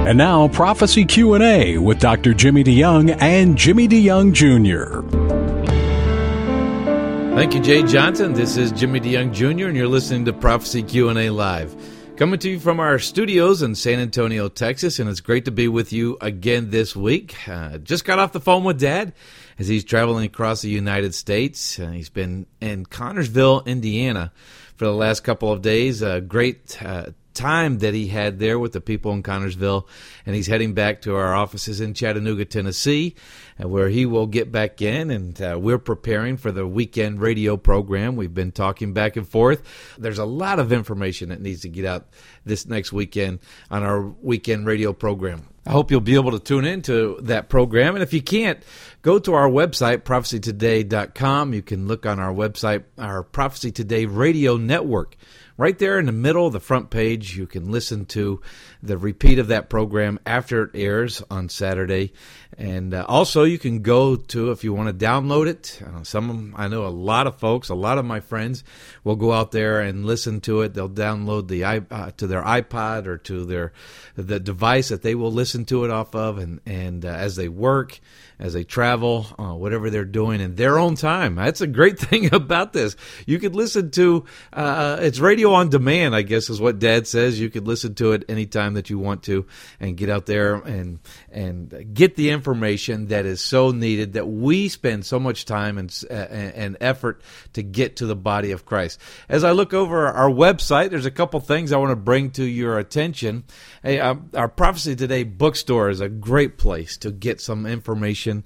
And now, Prophecy Q&A with Dr. Jimmy DeYoung and Jimmy DeYoung Jr. Thank you, Jay Johnson. This is Jimmy DeYoung Jr., and you're listening to Prophecy Q&A Live. Coming to you from our studios in San Antonio, Texas, and it's great to be with you again this week. Just got off the phone with Dad as he's traveling across the United States. He's been in Connersville, Indiana for the last couple of days. A great time that he had there with the people in Connersville, and he's heading back to our offices in Chattanooga, Tennessee, where he will get back in, and we're preparing for the weekend radio program. We've been talking back and forth. There's a lot of information that needs to get out this next weekend on our weekend radio program. I hope you'll be able to tune into that program. And if you can't, go to our website, prophecytoday.com. You can look on our website, our Prophecy Today radio network. Right there in the middle of the front page, you can listen to the repeat of that program after it airs on Saturday. And also you can go to, if you want to download it, I know a lot of folks, a lot of my friends will go out there and listen to it. They'll download to their iPod or to the device that they will listen to it off of, and as they work, as they travel, whatever they're doing in their own time. That's a great thing about this. You could listen to, it's radio on demand, I guess is what Dad says. You could listen to it anytime that you want to and get out there and get the information that is so needed, that we spend so much time and effort to get to the body of Christ. As I look over our website, there's a couple things I want to bring to your attention. Hey, our Prophecy Today bookstore is a great place to get some information,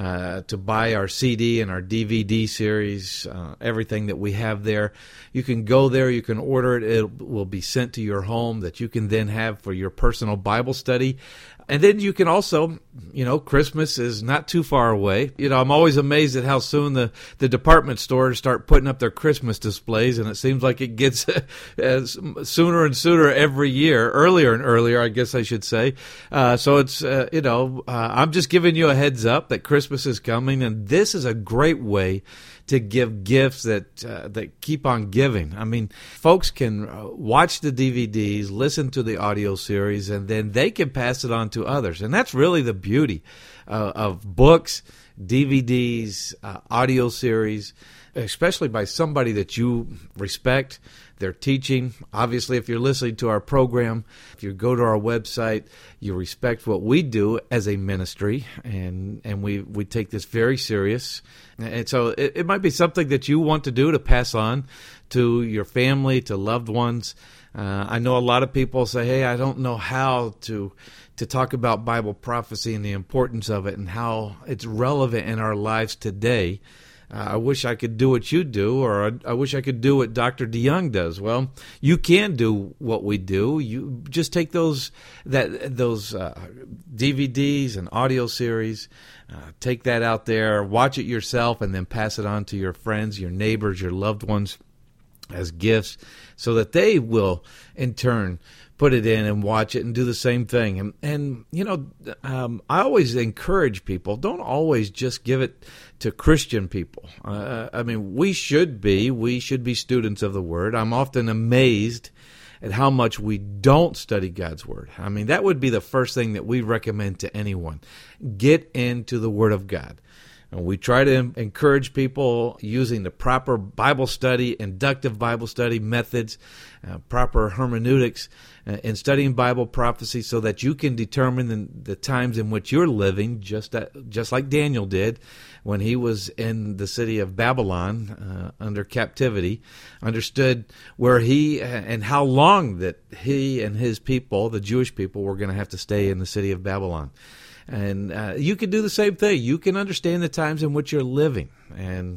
to buy our CD and our DVD series, everything that we have there. You can go there, you can order it, it will be sent to your home that you can then have for your personal Bible study. And then you can also, Christmas is not too far away. I'm always amazed at how soon the department stores start putting up their Christmas displays, and it seems like it gets sooner and sooner every year, earlier and earlier, I guess I should say. So it's, I'm just giving you a heads up that Christmas is coming, and this is a great way to give gifts that keep on giving. I mean, folks can watch the DVDs, listen to the audio series, and then they can pass it on to others. And that's really the beauty of books, DVDs, audio series, especially by somebody that you respect, their teaching. Obviously, if you're listening to our program, if you go to our website, you respect what we do as a ministry, and we take this very serious. And so it might be something that you want to do to pass on to your family, to loved ones. I know a lot of people say, hey, I don't know how to talk about Bible prophecy and the importance of it and how it's relevant in our lives today. I wish I could do what you do, or I wish I could do what Dr. DeYoung does. Well, you can do what we do. You just take those DVDs and audio series, take that out there, watch it yourself, and then pass it on to your friends, your neighbors, your loved ones as gifts, so that they will, in turn, put it in and watch it and do the same thing. And I always encourage people, don't always just give it to Christian people. We should be students of the Word. I'm often amazed at how much we don't study God's Word. I mean, that would be the first thing that we recommend to anyone. Get into the Word of God. And we try to encourage people using the proper Bible study, inductive Bible study methods, proper hermeneutics in studying Bible prophecy, so that you can determine the times in which you're living, just like Daniel did when he was in the city of Babylon under captivity, understood where he and how long that he and his people, the Jewish people, were going to have to stay in the city of Babylon. And you can do the same thing. You can understand the times in which you're living, and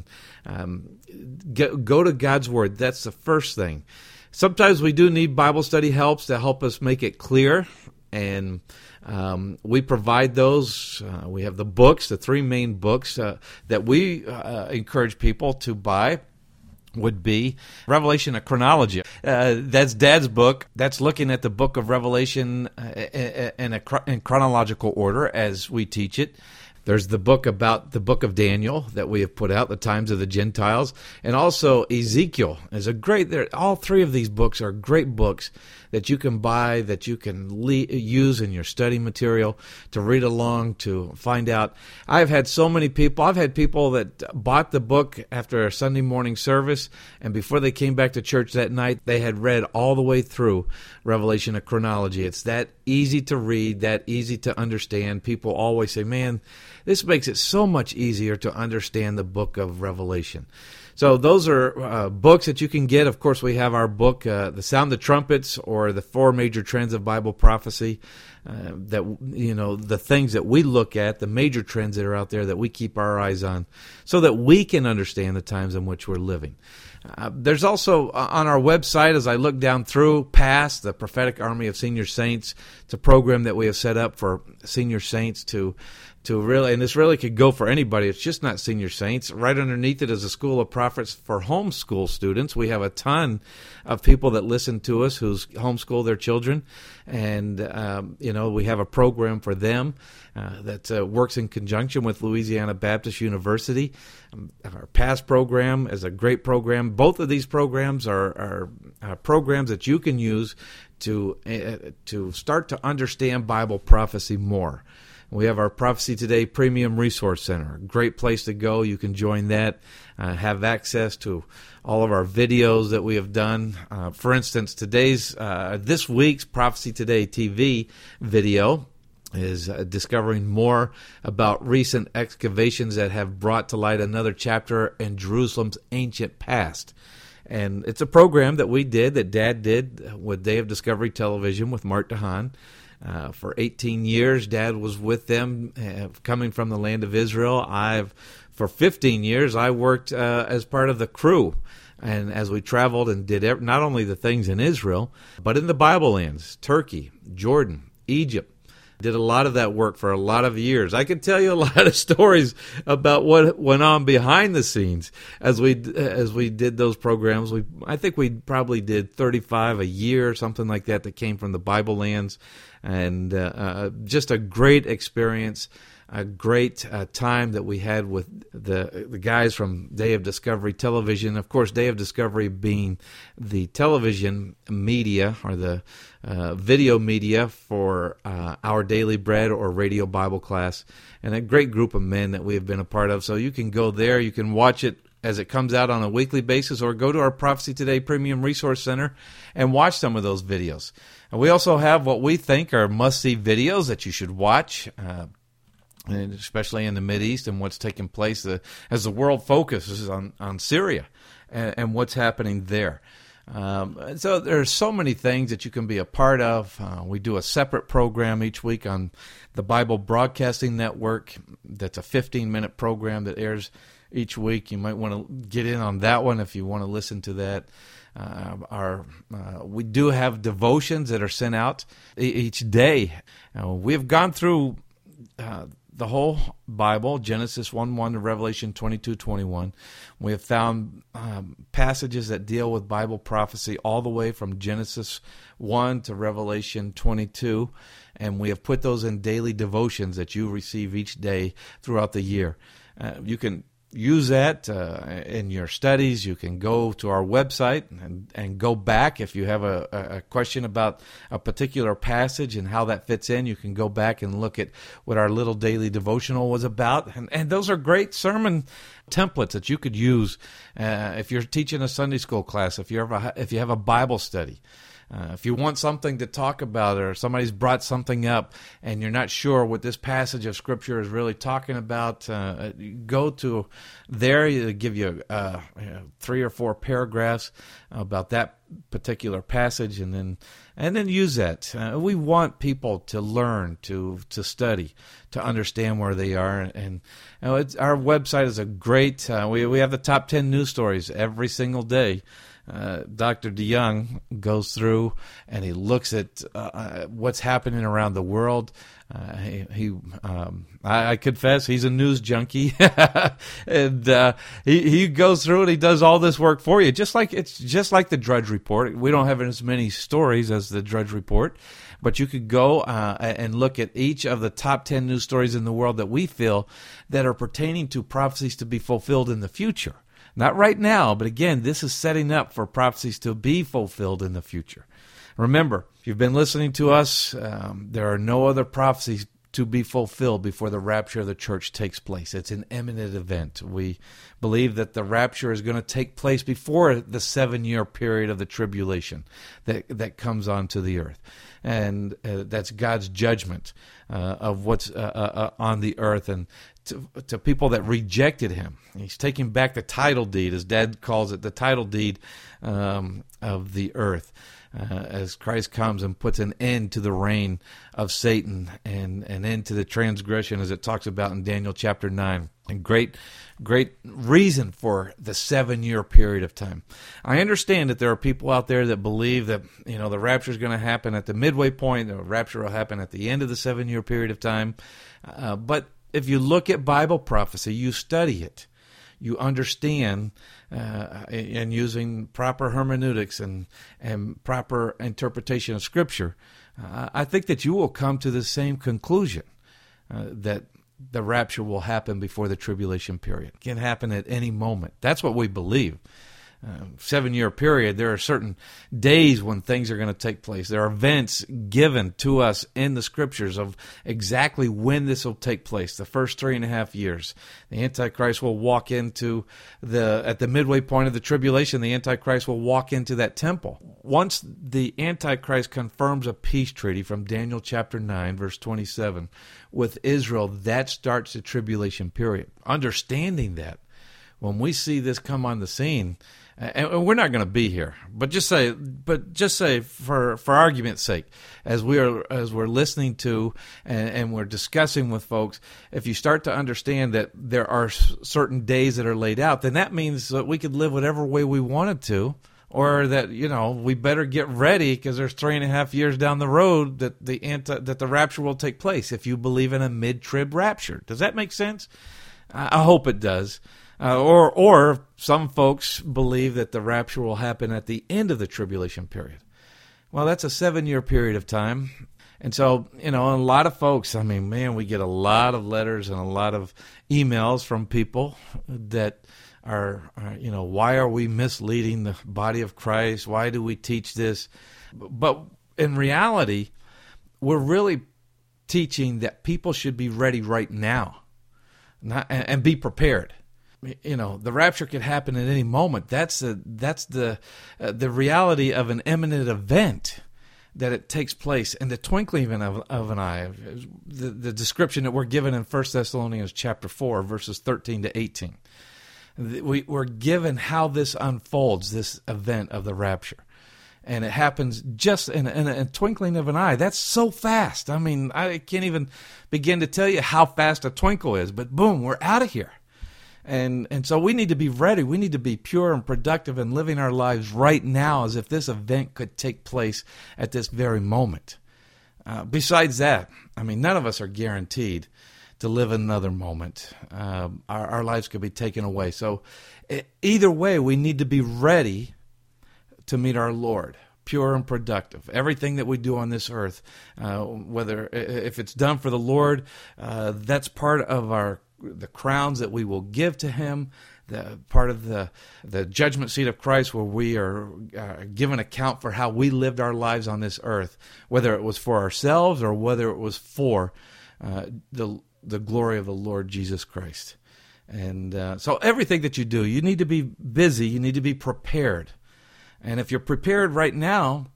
go to God's Word. That's the first thing. Sometimes we do need Bible study helps to help us make it clear, and we provide those. We have the books, the three main books that we encourage people to buy. Would be Revelation, a chronology. That's Dad's book. That's looking at the book of Revelation in chronological order as we teach it. There's the book about the book of Daniel that we have put out, the times of the Gentiles, and also Ezekiel is a great. All three of these books are great books that you can buy, that you can use in your study material, to read along, to find out. I've had people that bought the book after a Sunday morning service, and before they came back to church that night, they had read all the way through Revelation, a chronology. It's that easy to read, that easy to understand. People always say, man, this makes it so much easier to understand the book of Revelation. So those are books that you can get. Of course, we have our book, The Sound of Trumpets, or The Four Major Trends of Bible Prophecy, the things that we look at, the major trends that are out there that we keep our eyes on, so that we can understand the times in which we're living. There's also on our website, as I look down through past the Prophetic Army of Senior Saints, it's a program that we have set up for senior saints to really, and this really could go for anybody. It's just not senior saints. Right underneath it is a School of Prophets for homeschool students. We have a ton of people that listen to us who's homeschool their children, and we have a program for them that works in conjunction with Louisiana Baptist University. Our past program is a great program. Both of these programs are programs that you can use to start to understand Bible prophecy more. We have our Prophecy Today Premium Resource Center, a great place to go. You can join that, have access to all of our videos that we have done. For instance, this week's Prophecy Today TV video is discovering more about recent excavations that have brought to light another chapter in Jerusalem's ancient past. And it's a program that we did, that Dad did with Day of Discovery Television with Mark DeHaan. For 18 years, Dad was with them, coming from the land of Israel. For 15 years, I worked as part of the crew. And as we traveled and did not only the things in Israel, but in the Bible lands, Turkey, Jordan, Egypt. Did a lot of that work for a lot of years. I could tell you a lot of stories about what went on behind the scenes as we did those programs. I think we probably did 35 a year, something like that came from the Bible lands, and just a great experience, a great time that we had with the guys from Day of Discovery Television. Of course, Day of Discovery being the television media, or the video media for Our Daily Bread or Radio Bible Class, and a great group of men that we have been a part of. So you can go there, you can watch it as it comes out on a weekly basis, or go to our Prophecy Today Premium Resource Center and watch some of those videos. And we also have what we think are must-see videos that you should watch, and especially in the Mideast and what's taking place as the world focuses on Syria and what's happening there. So there's so many things that you can be a part of. We do a separate program each week on the Bible Broadcasting Network. That's a 15-minute program that airs each week. You might want to get in on that one if you want to listen to that. We do have devotions that are sent out each day. We have gone through the whole Bible, Genesis 1:1 to Revelation 22:21. We have found passages that deal with Bible prophecy all the way from Genesis 1 to Revelation 22, and we have put those in daily devotions that you receive each day throughout the year. You can use that in your studies. You can go to our website and go back. If you have a question about a particular passage and how that fits in, you can go back and look at what our little daily devotional was about. And those are great sermon templates that you could use if you're teaching a Sunday school class, if you have a Bible study. If you want something to talk about, or somebody's brought something up and you're not sure what this passage of Scripture is really talking about, go to there. It'll give you 3 or 4 paragraphs about that particular passage, and then use that. We want people to learn, to study, to understand where they are, and our website is a great. We have the top 10 news stories every single day. Dr. DeYoung goes through and he looks at what's happening around the world. I confess he's a news junkie, and he goes through and he does all this work for you. It's just like the Drudge Report. We don't have as many stories as the Drudge Report, but you could go and look at each of the top 10 news stories in the world that we feel that are pertaining to prophecies to be fulfilled in the future. Not right now, but again, this is setting up for prophecies to be fulfilled in the future. Remember, if you've been listening to us, there are no other prophecies to be fulfilled before the rapture of the church takes place. It's an imminent event. We believe that the rapture is going to take place before the 7-year period of the tribulation that comes onto the earth. And that's God's judgment of what's on the earth and to people that rejected him. He's taking back the title deed, as Dad calls it, the title deed of the earth. As Christ comes and puts an end to the reign of Satan and an end to the transgression, as it talks about in Daniel chapter 9. And great reason for the 7-year period of time. I understand that there are people out there that believe that, the rapture is going to happen at the midway point, the rapture will happen at the end of the 7-year period of time. But if you look at Bible prophecy, you study it, you understand, and using proper hermeneutics and proper interpretation of Scripture, I think that you will come to the same conclusion, that the rapture will happen before the tribulation period. It can happen at any moment. That's what we believe. 7-year period, there are certain days when things are going to take place. There are events given to us in the Scriptures of exactly when this will take place, the first 3.5 years. The Antichrist will walk into at the midway point of the tribulation, the Antichrist will walk into that temple. Once the Antichrist confirms a peace treaty from Daniel chapter 9, verse 27, with Israel, that starts the tribulation period. Understanding that, when we see this come on the scene, and we're not going to be here, but just say for argument's sake, as we're listening to and we're discussing with folks, if you start to understand that there are certain days that are laid out, then that means that we could live whatever way we wanted to, or that we better get ready because there's 3.5 years down the road that the rapture will take place. If you believe in a mid-trib rapture, does that make sense? I hope it does. Or some folks believe that the rapture will happen at the end of the tribulation period. Well, that's a 7-year period of time. And so, a lot of folks, we get a lot of letters and a lot of emails from people that are, why are we misleading the body of Christ? Why do we teach this? But in reality, we're really teaching that people should be ready right now and be prepared. The rapture could happen at any moment. That's the reality of an imminent event, that it takes place in the twinkling of an eye. The description that we're given in 1 Thessalonians chapter 4, verses 13 to 18. We're given how this unfolds, this event of the rapture. And it happens just in a twinkling of an eye. That's so fast. I can't even begin to tell you how fast a twinkle is, but boom, we're out of here. And so we need to be ready. We need to be pure and productive and living our lives right now as if this event could take place at this very moment. Besides that, none of us are guaranteed to live another moment. Our lives could be taken away. So either way, we need to be ready to meet our Lord, pure and productive. Everything that we do on this earth, whether if it's done for the Lord, that's part of the crowns that we will give to him, the part of the judgment seat of Christ, where we are given account for how we lived our lives on this earth, whether it was for ourselves or whether it was for the glory of the Lord Jesus Christ. And so everything that you do, you need to be busy, you need to be prepared. And if you're prepared right now,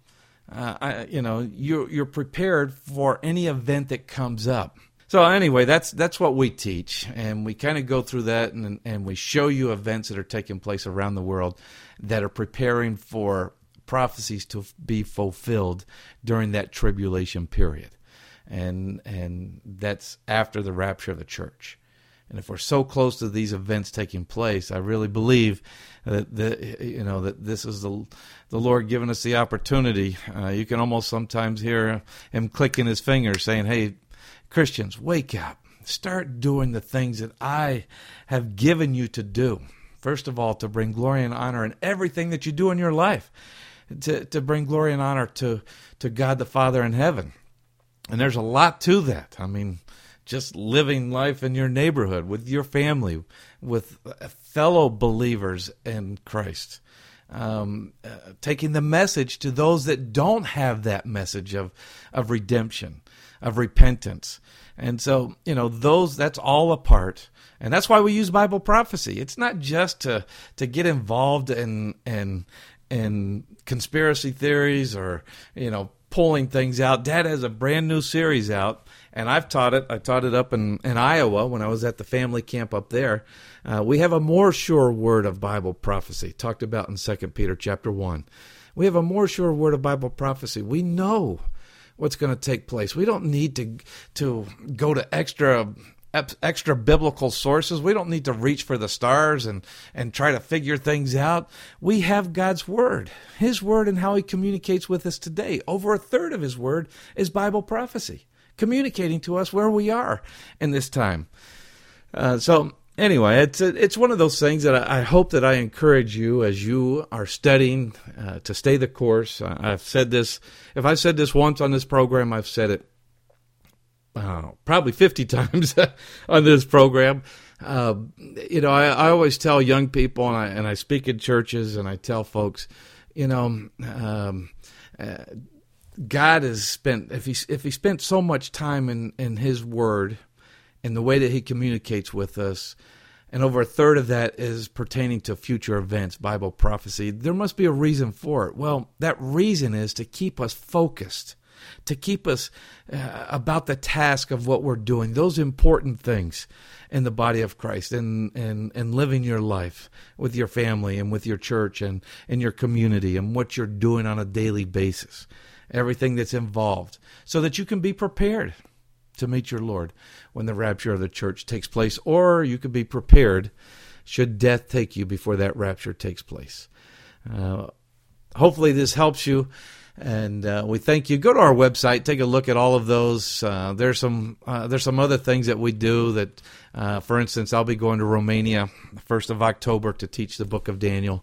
you're prepared for any event that comes up. So anyway, that's what we teach, and we kind of go through that, and we show you events that are taking place around the world that are preparing for prophecies to be fulfilled during that tribulation period, and that's after the rapture of the church. And if we're so close to these events taking place, I really believe that that this is the Lord giving us the opportunity. You can almost sometimes hear him clicking his fingers, saying, "Hey, Christians, wake up. Start doing the things that I have given you to do. First of all, to bring glory and honor in everything that you do in your life, to bring glory and honor to God the Father in heaven." And there's a lot to that. Just living life in your neighborhood, with your family, with fellow believers in Christ. taking the message to those that don't have that message of redemption, of repentance. And so, that's all a part. And that's why we use Bible prophecy. It's not just to get involved in conspiracy theories or, pulling things out. Dad has a brand new series out, and I've taught it. I taught it up in Iowa when I was at the family camp up there. We have a more sure word of Bible prophecy, talked about in 2 Peter chapter 1. We have a more sure word of Bible prophecy. We know what's going to take place. We don't need to go to extra biblical sources. We don't need to reach for the stars and try to figure things out. We have God's Word, His Word, and how He communicates with us today. Over a third of His Word is Bible prophecy, communicating to us where we are in this time. So anyway, it's one of those things that I hope that I encourage you as you are studying to stay the course. I've said this. If I've said this once on this program, I've said it probably 50 times on this program. I always tell young people, and I speak in churches, and I tell folks, God has spent, if he spent so much time in His Word, in the way that He communicates with us, and over a third of that is pertaining to future events, Bible prophecy, there must be a reason for it. Well, that reason is to keep us focused, to keep us about the task of what we're doing, those important things in the body of Christ, and living your life with your family and with your church and in your community and what you're doing on a daily basis, everything that's involved, so that you can be prepared to meet your Lord when the rapture of the church takes place, or you could be prepared should death take you before that rapture takes place. Hopefully this helps you. And we thank you. Go to our website, take a look at all of those. There's some other things that we do that, for instance, I'll be going to Romania the 1st of October to teach the book of Daniel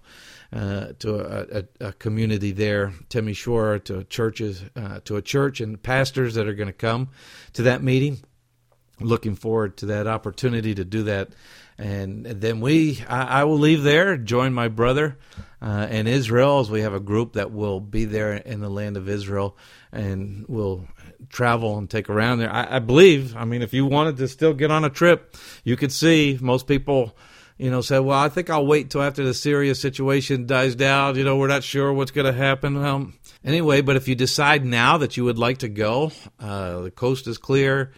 to a community there, Timișoara, to a church and pastors that are going to come to that meeting. Looking forward to that opportunity to do that. And then I will leave there, join my brother in Israel, as we have a group that will be there in the land of Israel, and we'll travel and take around there. I believe, if you wanted to still get on a trip, you could see most people, say, well, I think I'll wait till after the Syria situation dies down. We're not sure what's going to happen. Anyway, but if you decide now that you would like to go, the coast is clear.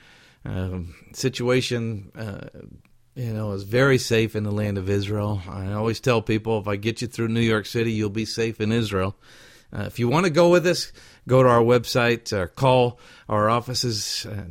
Situation, is very safe in the land of Israel. I always tell people, if I get you through New York City, you'll be safe in Israel. If you want to go with us, go to our website, call our offices at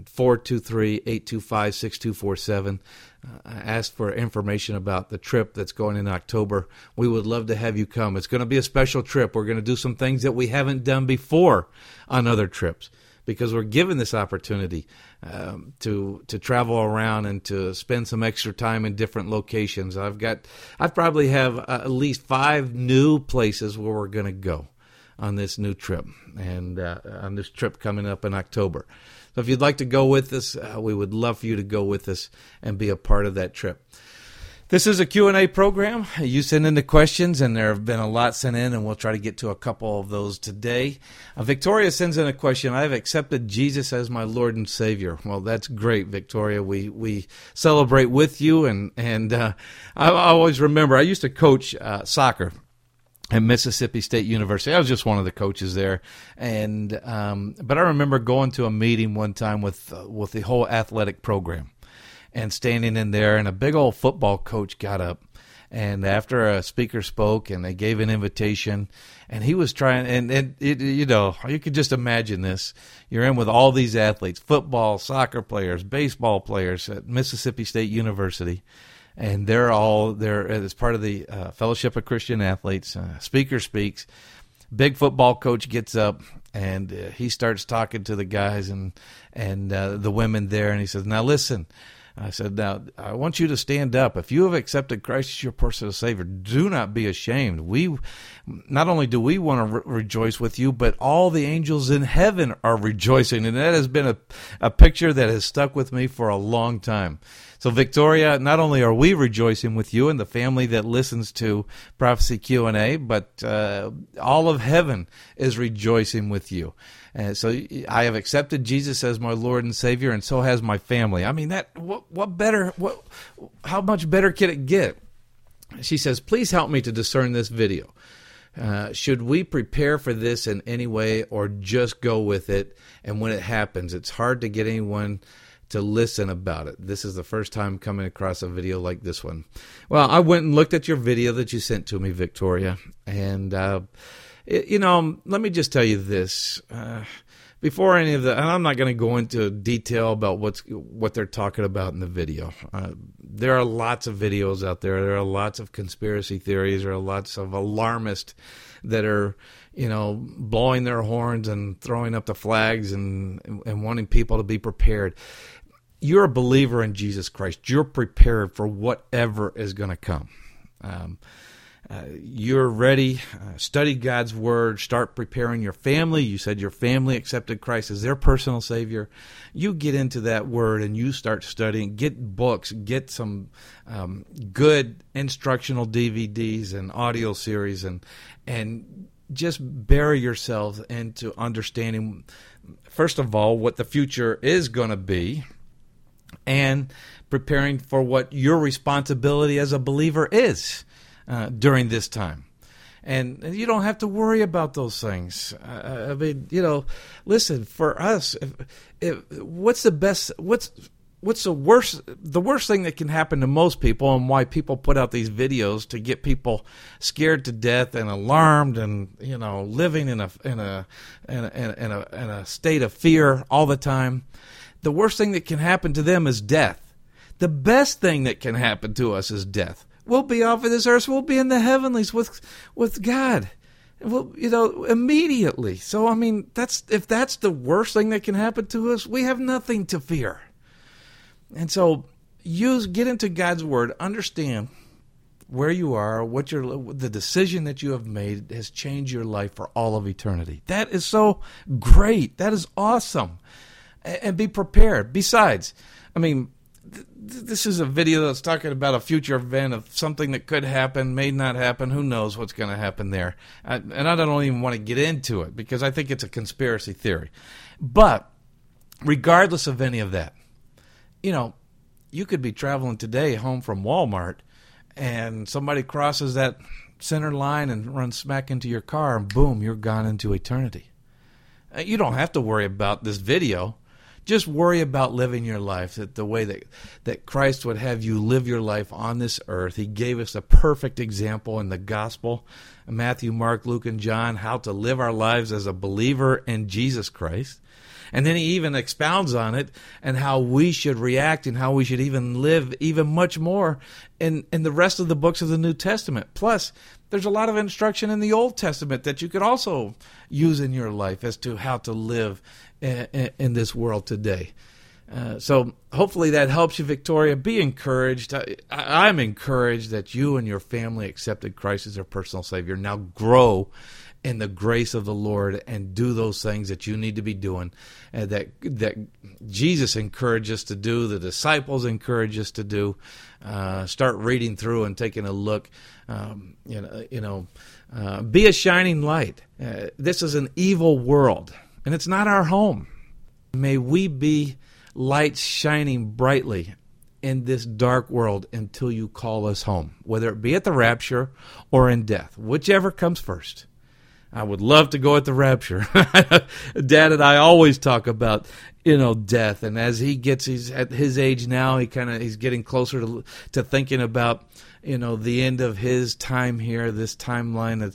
423-825-6247. Ask for information about the trip that's going in October. We would love to have you come. It's going to be a special trip. We're going to do some things that we haven't done before on other trips, because we're given this opportunity to travel around and to spend some extra time in different locations. I probably have at least 5 new places where we're going to go on this new trip, and on this trip coming up in October. So if you'd like to go with us, we would love for you to go with us and be a part of that trip. This is a Q&A program. You send in the questions, and there have been a lot sent in, and we'll try to get to a couple of those today. Victoria sends in a question. I've accepted Jesus as my Lord and Savior. Well, that's great, Victoria. We celebrate with you, and I always remember I used to coach soccer at Mississippi State University. I was just one of the coaches there, and but I remember going to a meeting one time with the whole athletic program, and standing in there, and a big old football coach got up, and after a speaker spoke, and they gave an invitation, and he was trying, and you could just imagine this. You're in with all these athletes, football, soccer players, baseball players at Mississippi State University, and they're all there as part of the Fellowship of Christian Athletes. Speaker speaks. Big football coach gets up, and he starts talking to the guys and the women there, and he says, "Now listen, I said, now, I want you to stand up. If you have accepted Christ as your personal Savior, do not be ashamed. Not only do we want to rejoice with you, but all the angels in heaven are rejoicing. And that has been a picture that has stuck with me for a long time. So, Victoria, not only are we rejoicing with you and the family that listens to Prophecy Q&A, but all of heaven is rejoicing with you. And so I have accepted Jesus as my Lord and Savior, and so has my family. I mean, how much better can it get? She says, please help me to discern this video. Should we prepare for this in any way or just go with it? And when it happens, it's hard to get anyone to listen about it. This is the first time coming across a video like this one. Well, I went and looked at your video that you sent to me, Victoria, and let me just tell you this. Before any of that, and I'm not going to go into detail about what they're talking about in the video. There are lots of videos out there. There are lots of conspiracy theories. There are lots of alarmists that are, blowing their horns and throwing up the flags and wanting people to be prepared. You're a believer in Jesus Christ. You're prepared for whatever is going to come. You're ready. Study God's Word. Start preparing your family. You said your family accepted Christ as their personal Savior. You get into that Word and you start studying. Get books. Get some good instructional DVDs and audio series, and just bury yourself into understanding, first of all, what the future is going to be, and preparing for what your responsibility as a believer is during this time. And you don't have to worry about those things. Listen, for us, what's the worst thing that can happen to most people, and why people put out these videos to get people scared to death and alarmed and, living in a state of fear all the time. The worst thing that can happen to them is death. The best thing that can happen to us is death. We'll be off of this earth. We'll be in the heavenlies with God. Immediately. So, if that's the worst thing that can happen to us, we have nothing to fear. And so, get into God's Word. Understand where you are, the decision that you have made has changed your life for all of eternity. That is so great. That is awesome. And be prepared. Besides, this is a video that's talking about a future event of something that could happen, may not happen. Who knows what's going to happen there? And I don't even want to get into it because I think it's a conspiracy theory. But regardless of any of that, you could be traveling today home from Walmart and somebody crosses that center line and runs smack into your car, and boom, you're gone into eternity. You don't have to worry about this video. Just worry about living your life the way that Christ would have you live your life on this earth. He gave us a perfect example in the gospel, Matthew, Mark, Luke, and John, how to live our lives as a believer in Jesus Christ. And then he even expounds on it and how we should react and how we should even live even much more in the rest of the books of the New Testament. Plus, there's a lot of instruction in the Old Testament that you could also use in your life as to how to live in this world today. So hopefully that helps you, Victoria. Be encouraged. I'm encouraged that you and your family accepted Christ as their personal Savior. Now grow in the grace of the Lord and do those things that you need to be doing, that Jesus encouraged us to do, the disciples encouraged us to do. Start reading through and taking a look. Be a shining light. This is an evil world, and it's not our home. May we be lights shining brightly in this dark world until you call us home, whether it be at the rapture or in death, whichever comes first. I would love to go at the rapture. Dad and I always talk about, death. And as he's at his age now, he's getting closer to thinking about, the end of his time here, this timeline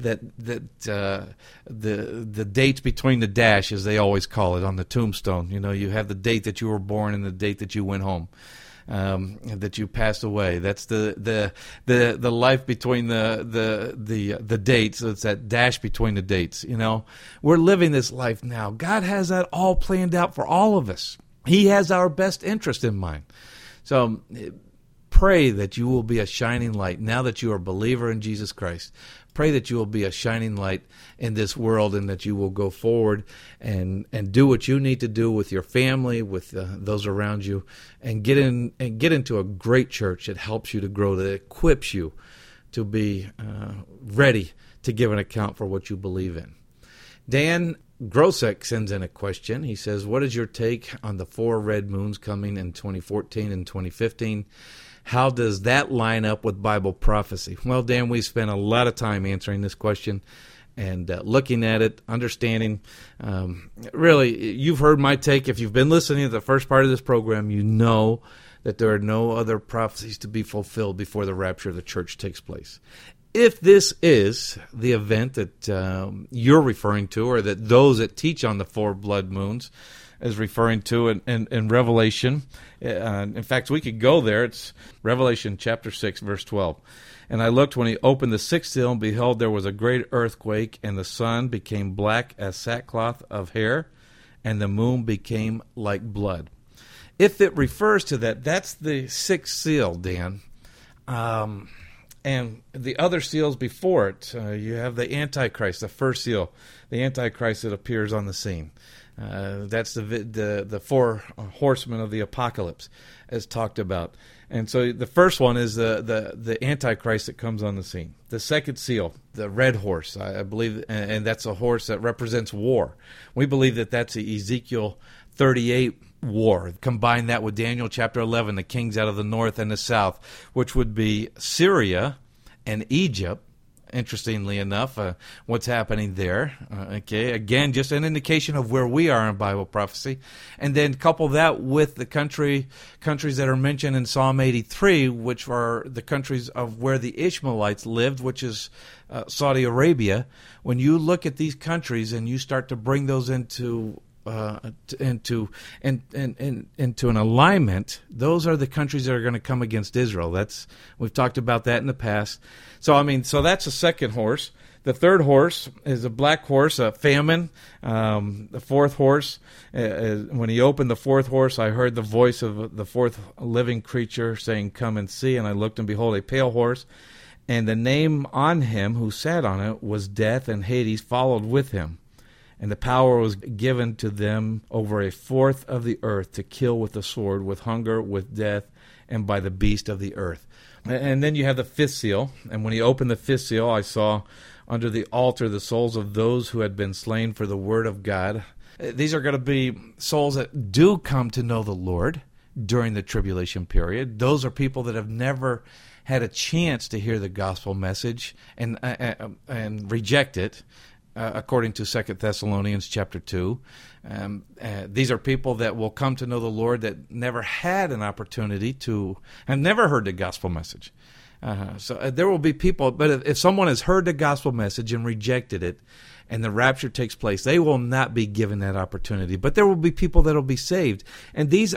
the dates between the dash, as they always call it on the tombstone. You have the date that you were born and the date that you went home. That you passed away. That's the life between the dates. So it's that dash between the dates. We're living this life now. God has that all planned out for all of us. He has our best interest in mind. So pray that you will be a shining light now that you are a believer in Jesus Christ. Pray that you will be a shining light in this world, and that you will go forward and do what you need to do with your family, with those around you, and get into a great church that helps you to grow, that equips you to be ready to give an account for what you believe in. Dan Grosek sends in a question. He says, what is your take on the 4 red moons coming in 2014 and 2015? How does that line up with Bible prophecy? Well, Dan, we spent a lot of time answering this question and looking at it, understanding. Really, you've heard my take. If you've been listening to the first part of this program, you know that there are no other prophecies to be fulfilled before the rapture of the church takes place. If this is the event that you're referring to, or that those that teach on the 4 blood moons is referring to in Revelation, in fact, we could go there. It's Revelation chapter 6, verse 12. And I looked when he opened the 6th seal, and behold, there was a great earthquake, and the sun became black as sackcloth of hair, and the moon became like blood. If it refers to that, that's the 6th seal, Dan. And the other seals before it, you have the Antichrist, the first seal, the Antichrist that appears on the scene. That's the 4 horsemen of the apocalypse, as talked about. And so the first one is the Antichrist that comes on the scene. The second seal, the red horse, I believe, and that's a horse that represents war. We believe that that's the Ezekiel 38 war. Combine that with Daniel chapter 11, the kings out of the north and the south, which would be Syria and Egypt. Interestingly enough, what's happening there. Okay, again, just an indication of where we are in Bible prophecy. And then couple that with the countries that are mentioned in Psalm 83, which are the countries of where the Ishmaelites lived, which is Saudi Arabia. When you look at these countries and you start to bring those into an alignment, those are the countries that are going to come against Israel. We've talked about that in the past. So that's the second horse. The third horse is a black horse, a famine. The fourth horse, when he opened the fourth horse, I heard the voice of the fourth living creature saying, "Come and see." And I looked, and behold, a pale horse, and the name on him who sat on it was Death, and Hades followed with him. And the power was given to them over a fourth of the earth to kill with the sword, with hunger, with death, and by the beast of the earth. And then you have the 5th seal. And when he opened the 5th seal, I saw under the altar the souls of those who had been slain for the word of God. These are going to be souls that do come to know the Lord during the tribulation period. Those are people that have never had a chance to hear the gospel message and reject it. According to 2 Thessalonians chapter 2. These are people that will come to know the Lord that never had an opportunity to, and never heard the gospel message. So there will be people, but if someone has heard the gospel message and rejected it, and the rapture takes place, they will not be given that opportunity. But there will be people that will be saved. And this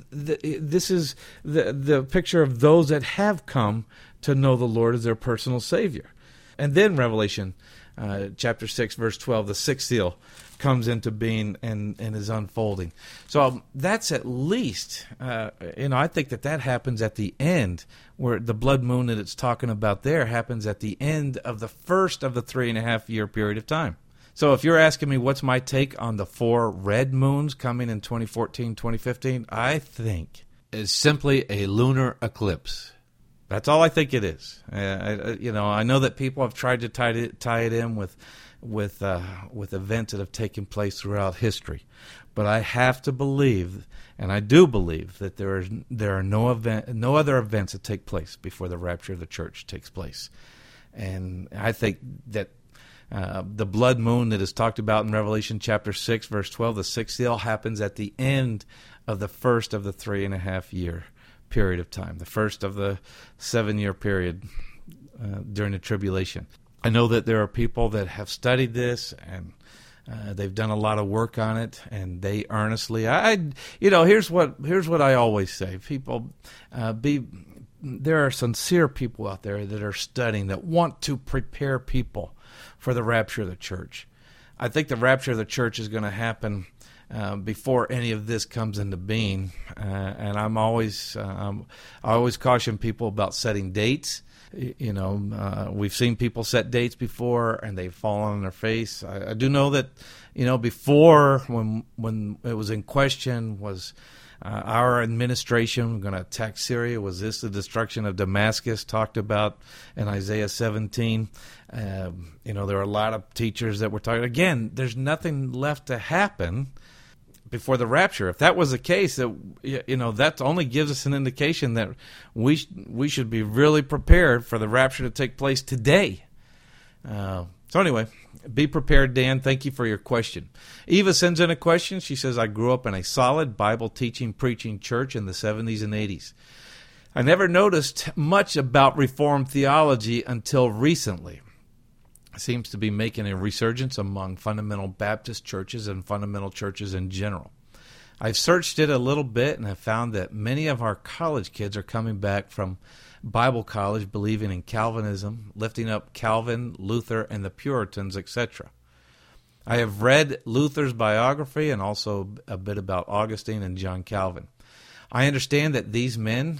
is the picture of those that have come to know the Lord as their personal Savior. And then Revelation chapter 6, verse 12, the 6th seal comes into being and is unfolding. So that's at least, I think that happens at the end, where the blood moon that it's talking about there happens at the end of the first of the 3.5-year period of time. So if you're asking me what's my take on the 4 red moons coming in 2014, 2015, I think it's simply a lunar eclipse. That's all I think it is. I know that people have tried to tie it in with events that have taken place throughout history, but I have to believe, and I do believe, that there are no other events that take place before the rapture of the church takes place, and I think that the blood moon that is talked about in Revelation chapter 6, verse 12, the 6th seal, happens at the end of the first of the 3.5-year period of time, the first of the 7-year period during the tribulation. I know that there are people that have studied this, and they've done a lot of work on it, and they earnestly, here's what I always say: people, there are sincere people out there that are studying, that want to prepare people for the rapture of the church. I think the rapture of the church is going to happen before any of this comes into being. And I always caution people about setting dates. We've seen people set dates before and they've fallen on their face. I do know that, before when it was in question, was our administration going to attack Syria? Was this the destruction of Damascus talked about in Isaiah 17? There are a lot of teachers that were talking. Again, there's nothing left to happen before the rapture. If that was the case, that only gives us an indication that we should be really prepared for the rapture to take place today. So anyway, be prepared, Dan. Thank you for your question. Eva sends in a question. She says, I grew up in a solid Bible teaching, preaching church in the 70s and 80s. I never noticed much about Reformed theology until recently. It seems to be making a resurgence among fundamental Baptist churches and fundamental churches in general. I've searched it a little bit and have found that many of our college kids are coming back from Bible college believing in Calvinism, lifting up Calvin, Luther, and the Puritans, etc. I have read Luther's biography and also a bit about Augustine and John Calvin. I understand that these men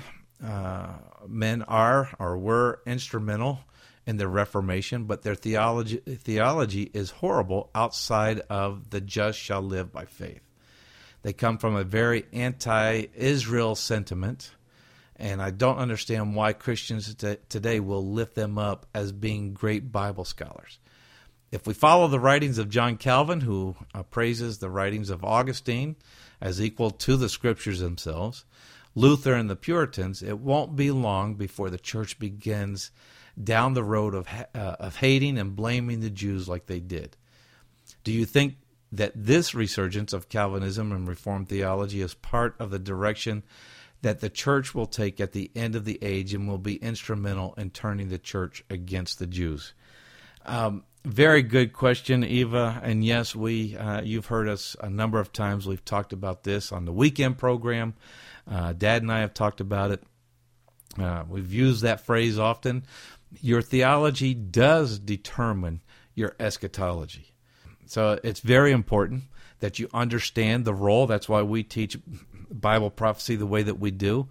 are or were instrumental in the Reformation, but their theology is horrible outside of the just shall live by faith. They come from a very anti-Israel sentiment, and I don't understand why Christians today will lift them up as being great Bible scholars. If we follow the writings of John Calvin, who praises the writings of Augustine as equal to the Scriptures themselves, Luther and the Puritans, it won't be long before the church begins down the road of hating and blaming the Jews like they did. Do you think that this resurgence of Calvinism and Reformed theology is part of the direction that the church will take at the end of the age and will be instrumental in turning the church against the Jews? Very good question, Eva. And yes, you've heard us a number of times. We've talked about this on the weekend program. Dad and I have talked about it. We've used that phrase often. Your theology does determine your eschatology. So it's very important that you understand the role. That's why we teach Bible prophecy the way that we do.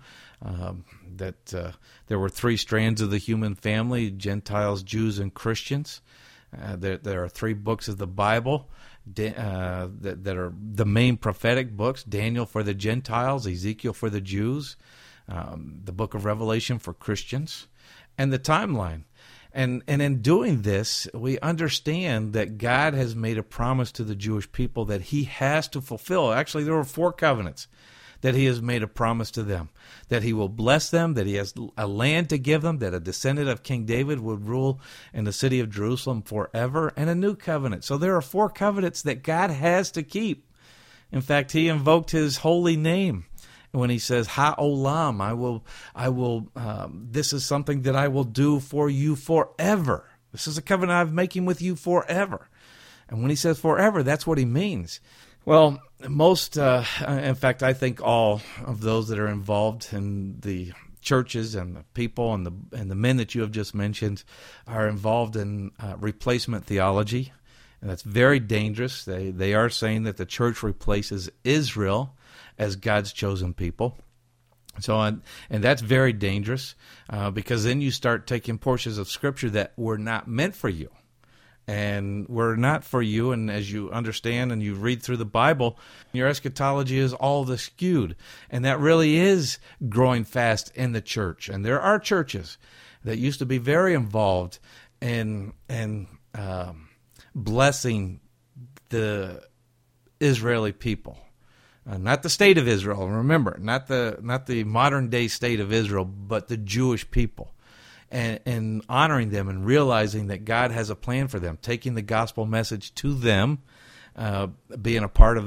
There were three strands of the human family: Gentiles, Jews, and Christians. There are three books of the Bible that are the main prophetic books: Daniel for the Gentiles, Ezekiel for the Jews, the book of Revelation for Christians, and the timeline. And in doing this, we understand that God has made a promise to the Jewish people that he has to fulfill. Actually, there were 4 covenants that he has made a promise to them, that he will bless them, that he has a land to give them, that a descendant of King David would rule in the city of Jerusalem forever, and a new covenant. So there are 4 covenants that God has to keep. In fact, he invoked his holy name when he says, Ha-olam, I will. This is something that I will do for you forever. This is a covenant I'm making with you forever. And when he says forever, that's what he means. Well, most, in fact, I think all of those that are involved in the churches and the people and the men that you have just mentioned are involved in replacement theology, and that's very dangerous. They are saying that the church replaces Israel as God's chosen people. So, and that's very dangerous because then you start taking portions of Scripture that were not meant for you. And were not for you, and as you understand and you read through the Bible, your eschatology is all the skewed. And that really is growing fast in the church. And there are churches that used to be very involved in blessing the Israeli people. Not the state of Israel, remember, not the modern day state of Israel, but the Jewish people. And honoring them and realizing that God has a plan for them, taking the gospel message to them, being a part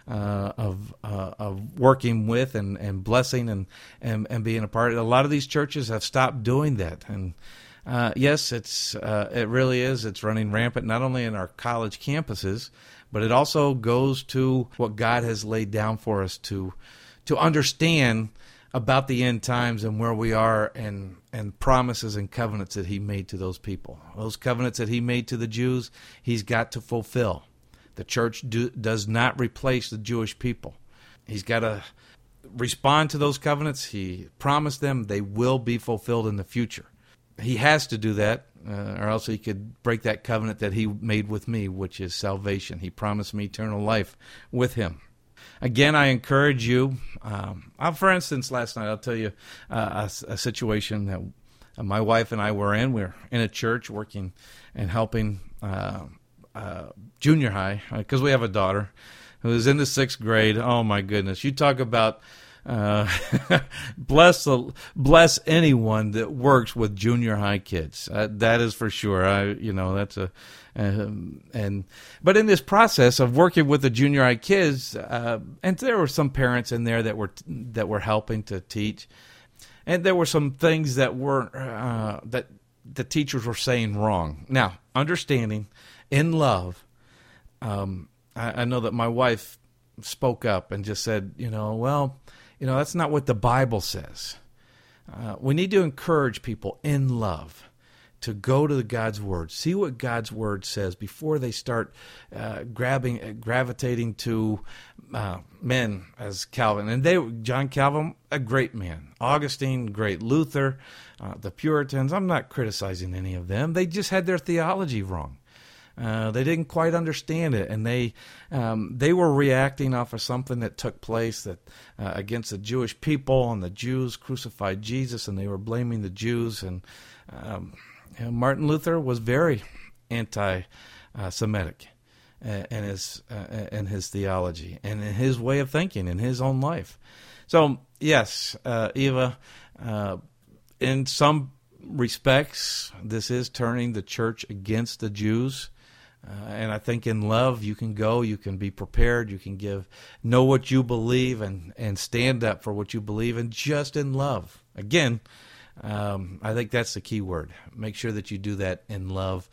of working with and blessing and being a part. A lot of these churches have stopped doing that, and yes, it really is. It's running rampant not only in our college campuses, but it also goes to what God has laid down for us to understand about the end times and where we are and promises and covenants that he made to those people. Those covenants that he made to the Jews, he's got to fulfill. The church does not replace the Jewish people. He's got to respond to those covenants. He promised them they will be fulfilled in the future. He has to do that, or else he could break that covenant that he made with me, which is salvation. He promised me eternal life with him. Again, I encourage you. For instance, last night, I'll tell you a situation that my wife and I were in. We were in a church working and helping junior high, because we have a daughter who is in the 6th grade. Oh, my goodness. You talk about bless anyone that works with junior high kids. That is for sure. That's but in this process of working with the junior high kids, and there were some parents in there that were helping to teach, and there were some things that were that the teachers were saying wrong. Now, understanding in love, I know that my wife spoke up and just said, that's not what the Bible says. We need to encourage people in love to go to God's Word, see what God's Word says before they start gravitating to men as Calvin. And John Calvin, a great man. Augustine, great. Luther, the Puritans. I'm not criticizing any of them. They just had their theology wrong. They didn't quite understand it, and they were reacting off of something that took place that against the Jewish people, and the Jews crucified Jesus, and they were blaming the Jews. And Martin Luther was very anti-Semitic in his theology and in his way of thinking in his own life. So yes, Eva, in some respects, this is turning the church against the Jews. And I think in love, you can go, you can be prepared, you can know what you believe and stand up for what you believe, and just in love. Again, I think that's the key word. Make sure that you do that in love.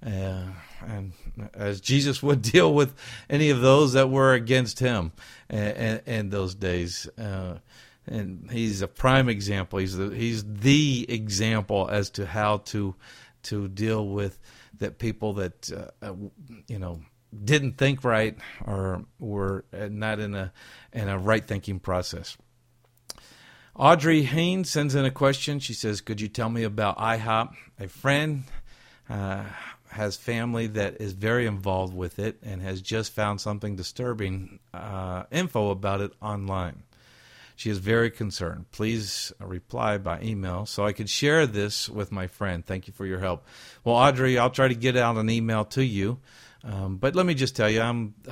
And as Jesus would deal with any of those that were against him in those days. And he's a prime example. He's the example as to how to deal with that people that didn't think right or were not in a right thinking process. Audrey Haynes sends in a question. She says, "Could you tell me about IHOP? A friend has family that is very involved with it and has just found something disturbing info about it online. She is very concerned. Please reply by email so I could share this with my friend. Thank you for your help." Well, Audrey, I'll try to get out an email to you. But let me just tell you,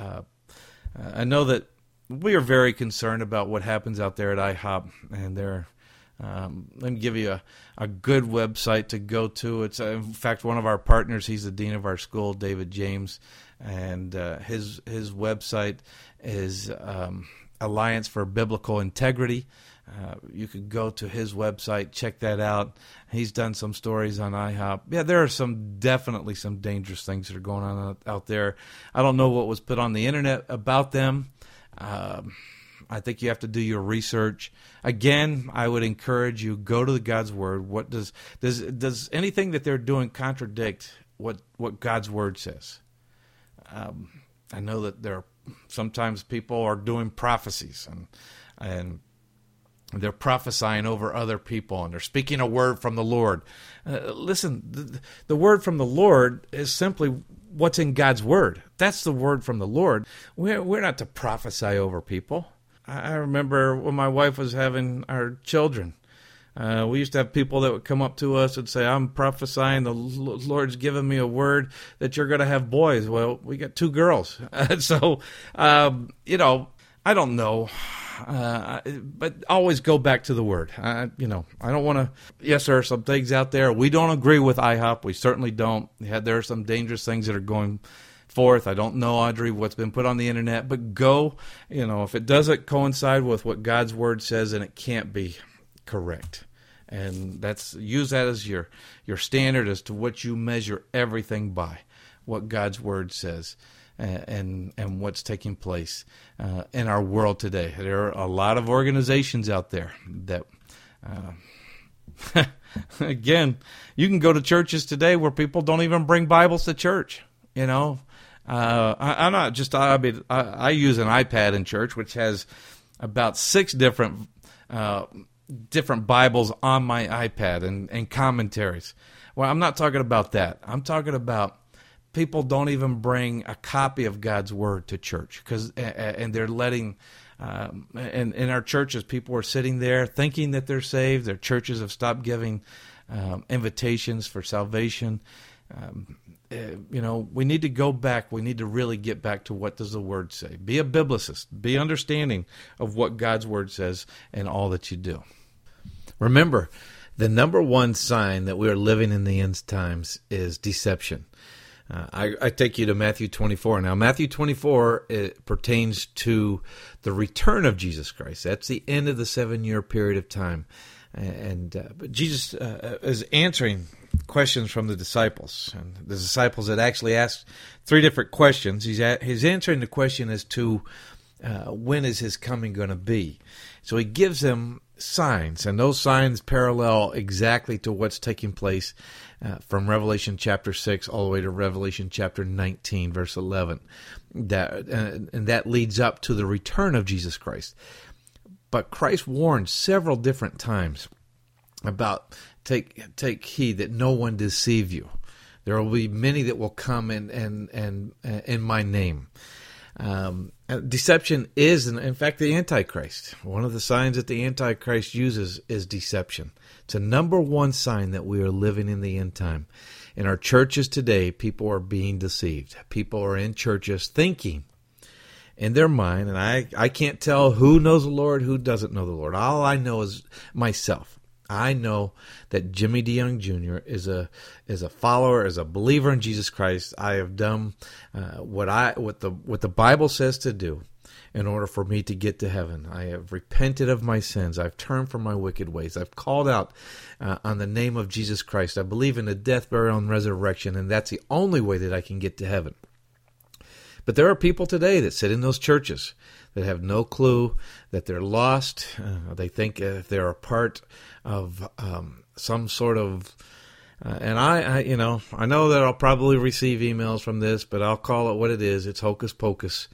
I know that we are very concerned about what happens out there at IHOP. And let me give you a good website to go to. It's in fact one of our partners. He's the dean of our school, David James, and his website is Alliance for Biblical Integrity. You could go to his website, check that out. He's done some stories on IHOP. Yeah, there are definitely some dangerous things that are going on out there. I don't know what was put on the internet about them. I think you have to do your research. Again, I would encourage you, go to God's Word. What does anything that they're doing contradict what God's Word says? I know that sometimes people are doing prophecies and they're prophesying over other people and they're speaking a word from the Lord. Listen, the word from the Lord is simply what's in God's Word. That's the word from the Lord. We're not to prophesy over people. I remember when my wife was having our children, we used to have people that would come up to us and say, "I'm prophesying, the Lord's given me a word that you're going to have boys." Well, we got 2 girls. So, I don't know. But always go back to the Word. I don't want to. Yes, there are some things out there. We don't agree with IHOP. We certainly don't. There are some dangerous things that are going forth. I don't know, Audrey, what's been put on the internet. But go, if it doesn't coincide with what God's Word says, then it can't be correct. And use that as your standard as to what you measure everything by, what God's Word says. And what's taking place in our world today. There are a lot of organizations out there that, again, you can go to churches today where people don't even bring Bibles to church. I'm not just, I use an iPad in church, which has about 6 different Bibles on my iPad and commentaries. Well, I'm not talking about that. I'm talking about people don't even bring a copy of God's Word to church, and they're letting, and in our churches, people are sitting there thinking that they're saved. Their churches have stopped giving invitations for salvation. We need to go back. We need to really get back to what does the Word say. Be a biblicist. Be understanding of what God's Word says in all that you do. Remember, the number one sign that we are living in the end times is deception. I take you to Matthew 24. Now, Matthew 24 pertains to the return of Jesus Christ. That's the end of the 7-year period of time. But Jesus is answering questions from the disciples. And the disciples had actually asked 3 different questions. He's answering the question as to when is his coming going to be. So he gives them signs, and those signs parallel exactly to what's taking place from Revelation chapter 6 all the way to Revelation chapter 19, verse 11. That leads up to the return of Jesus Christ. But Christ warned several different times about take heed that no one deceive you. There will be many that will come in my name. Deception is, in fact, the Antichrist. One of the signs that the Antichrist uses is deception. It's a number one sign that we are living in the end time. In our churches today, people are being deceived. People are in churches thinking in their mind, and I can't tell who knows the Lord, who doesn't know the Lord. All I know is myself. I know that Jimmy DeYoung Jr. is a follower, is a believer in Jesus Christ. I have done what the Bible says to do in order for me to get to heaven. I have repented of my sins. I've turned from my wicked ways. I've called out on the name of Jesus Christ. I believe in the death, burial, and resurrection, and that's the only way that I can get to heaven. But there are people today that sit in those churches that have no clue that they're lost. They think if they're a part of some sort of, and I know that I'll probably receive emails from this, but I'll call it what it is. It's hocus pocus.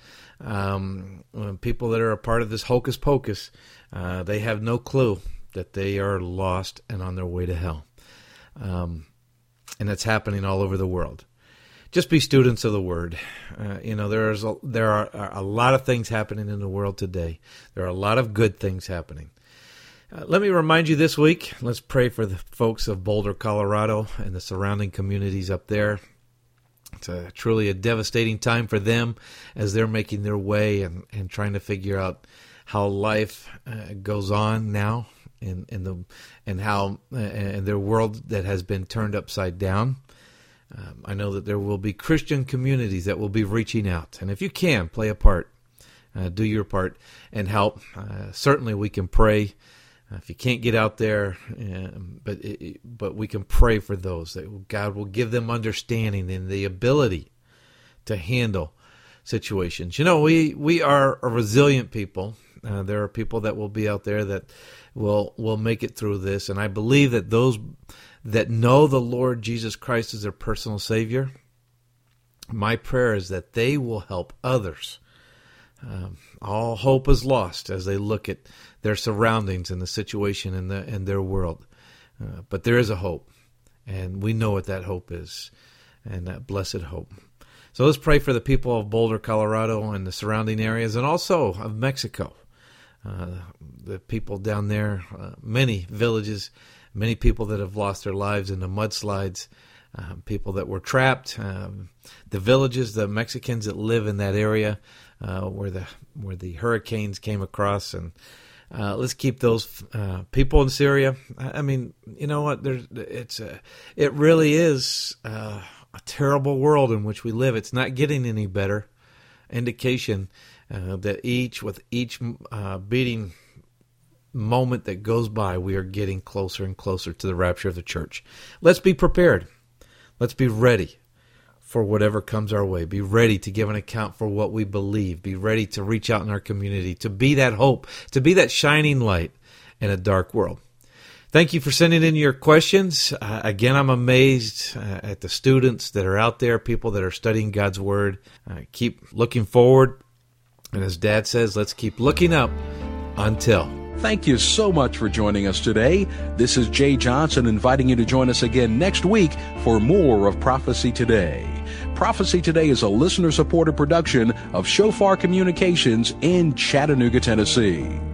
People that are a part of this hocus pocus, they have no clue that they are lost and on their way to hell. And it's happening all over the world. Just be students of the Word. There are a lot of things happening in the world today. There are a lot of good things happening. Let me remind you this week, let's pray for the folks of Boulder, Colorado, and the surrounding communities up there. It's truly a devastating time for them as they're making their way and trying to figure out how life goes on now in their world that has been turned upside down. I know that there will be Christian communities that will be reaching out. And if you can, play a part. Do your part and help. Certainly we can pray. If you can't get out there, but we can pray for those, that God will give them understanding and the ability to handle situations. We are a resilient people. There are people that will be out there that will make it through this. And I believe that those that know the Lord Jesus Christ as their personal Savior, my prayer is that they will help others. All hope is lost as they look at their surroundings and the situation in their world. But there is a hope, and we know what that hope is, and that blessed hope. So let's pray for the people of Boulder, Colorado, and the surrounding areas, and also of Mexico. The people down there, many villages, many people that have lost their lives in the mudslides, people that were trapped, the villages, the Mexicans that live in that area where the hurricanes came across, and let's keep those people in Syria. I mean, you know what? It really is a terrible world in which we live. It's not getting any better. Indication that with each beating moment that goes by, we are getting closer and closer to the rapture of the church. Let's be prepared. Let's be ready for whatever comes our way. Be ready to give an account for what we believe. Be ready to reach out in our community, to be that hope, to be that shining light in a dark world. Thank you for sending in your questions. Again, I'm amazed at the students that are out there, people that are studying God's Word. Keep looking forward. And as Dad says, let's keep looking up until. Thank you so much for joining us today. This is Jay Johnson inviting you to join us again next week for more of Prophecy Today. Prophecy Today is a listener-supported production of Shofar Communications in Chattanooga, Tennessee.